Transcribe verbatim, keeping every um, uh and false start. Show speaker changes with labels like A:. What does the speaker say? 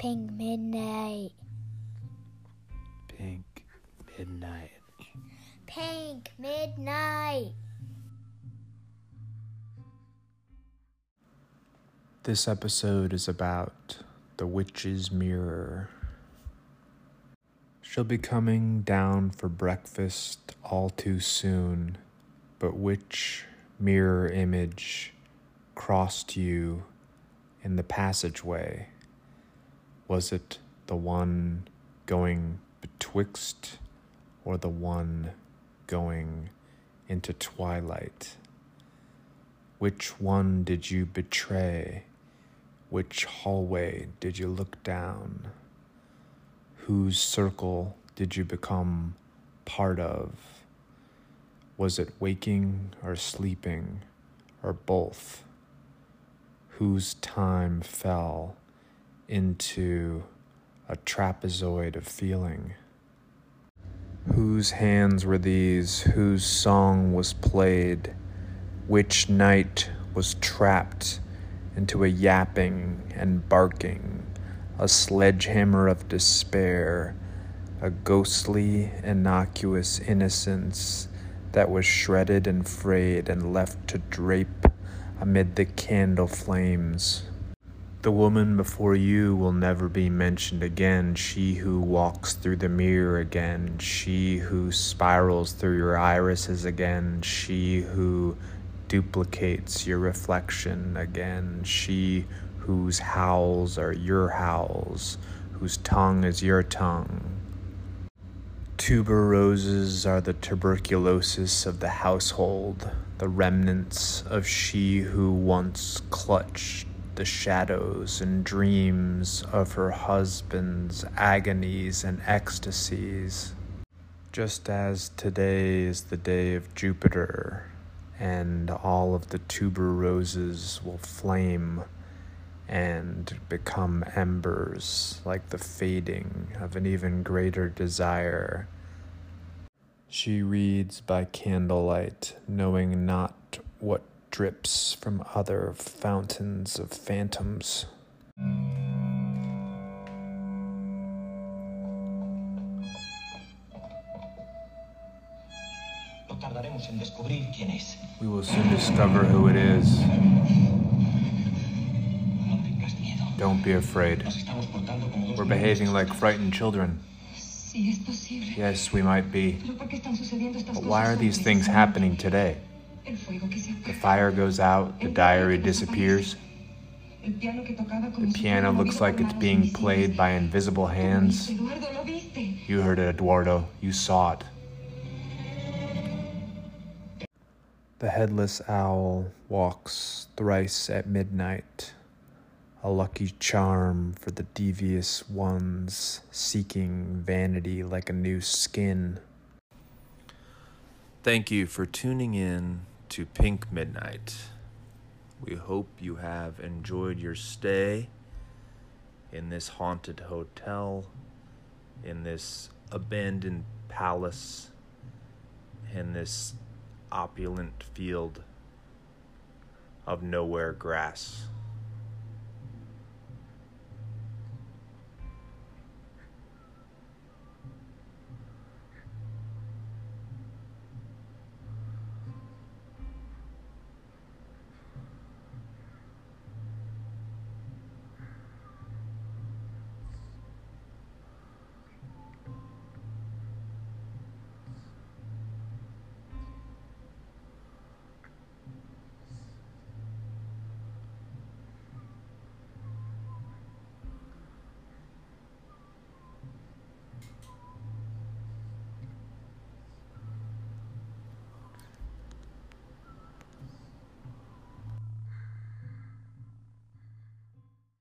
A: Pink Midnight.
B: Pink Midnight.
A: Pink Midnight.
B: This episode is about the witch's mirror. She'll be coming down for breakfast all too soon, but which mirror image crossed you in the passageway? Was it the one going betwixt or the one going into twilight? Which one did you betray? Which hallway did you look down? Whose circle did you become part of? Was it waking or sleeping, or both? Whose time fell into a trapezoid of feeling? Whose hands were these? Whose song was played? Which night was trapped into a yapping and barking, a sledgehammer of despair, a ghostly, innocuous innocence that was shredded and frayed and left to drape amid the candle flames? The woman before you will never be mentioned again, she who walks through the mirror again, she who spirals through your irises again, she who duplicates your reflection again, she whose howls are your howls, whose tongue is your tongue. Tuberoses are the tuberculosis of the household, the remnants of she who once clutched the shadows and dreams of her husband's agonies and ecstasies. Just as today is the day of Jupiter, and all of the tuberoses will flame and become embers like the fading of an even greater desire. She reads by candlelight, knowing not what drips from other fountains of phantoms. We will soon discover who it is. Don't be afraid. We're behaving like frightened children. Yes, we might be. But why are these things happening today? The fire goes out, the diary disappears. The piano looks like it's being played by invisible hands. You heard it, Eduardo. You saw it. The headless owl walks thrice at midnight, a lucky charm for the devious ones seeking vanity like a new skin. Thank you for tuning in to Pink Midnight. We hope you have enjoyed your stay in this haunted hotel, in this abandoned palace, in this opulent field of nowhere grass.